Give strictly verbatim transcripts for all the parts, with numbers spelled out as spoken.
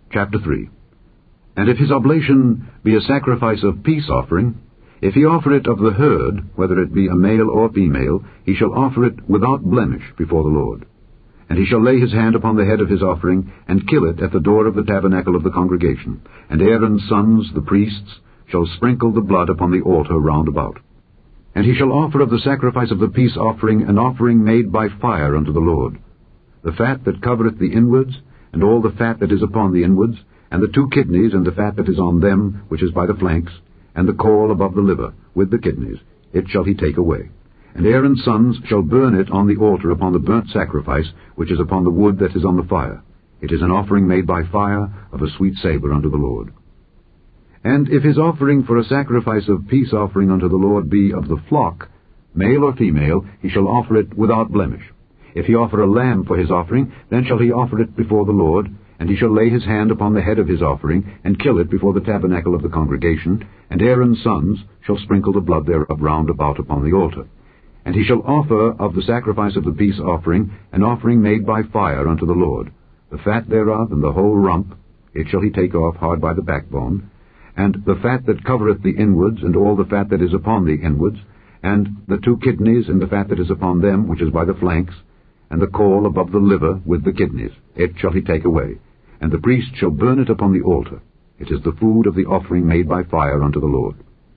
Chapter three. And if his oblation be a sacrifice of peace offering, if he offer it of the herd, whether it be a male or female, he shall offer it without blemish before the Lord. And he shall lay his hand upon the head of his offering, and kill it at the door of the tabernacle of the congregation. And Aaron's sons, the priests, shall sprinkle the blood upon the altar round about. And he shall offer of the sacrifice of the peace offering an offering made by fire unto the Lord, the fat that covereth the inwards, and all the fat that is upon the inwards, and the two kidneys, and the fat that is on them, which is by the flanks, and the caul above the liver, with the kidneys, it shall he take away. And Aaron's sons shall burn it on the altar upon the burnt sacrifice, which is upon the wood that is on the fire. It is an offering made by fire, of a sweet savour unto the Lord. And if his offering for a sacrifice of peace offering unto the Lord be of the flock, male or female, he shall offer it without blemish. If he offer a lamb for his offering, then shall he offer it before the Lord, and he shall lay his hand upon the head of his offering, and kill it before the tabernacle of the congregation, and Aaron's sons shall sprinkle the blood thereof round about upon the altar. And he shall offer of the sacrifice of the peace offering an offering made by fire unto the Lord, the fat thereof and the whole rump, it shall he take off hard by the backbone, and the fat that covereth the inwards, and all the fat that is upon the inwards, and the two kidneys, and the fat that is upon them, which is by the flanks, and the caul above the liver with the kidneys, it shall he take away. And the priest shall burn it upon the altar. It is the food of the offering made by fire unto the Lord.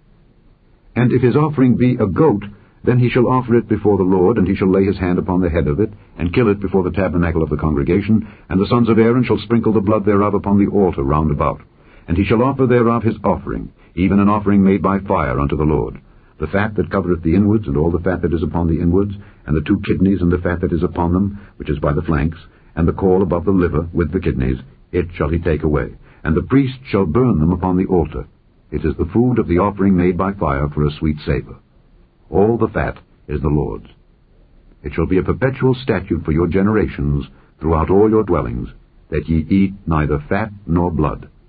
And if his offering be a goat, then he shall offer it before the Lord, and he shall lay his hand upon the head of it, and kill it before the tabernacle of the congregation, and the sons of Aaron shall sprinkle the blood thereof upon the altar round about. And he shall offer thereof his offering, even an offering made by fire unto the Lord, the fat that covereth the inwards, and all the fat that is upon the inwards, and the two kidneys, and the fat that is upon them, which is by the flanks, and the caul above the liver with the kidneys, it shall he take away. And the priest shall burn them upon the altar. It is the food of the offering made by fire for a sweet savour. All the fat is the Lord's. It shall be a perpetual statute for your generations throughout all your dwellings, that ye eat neither fat nor blood.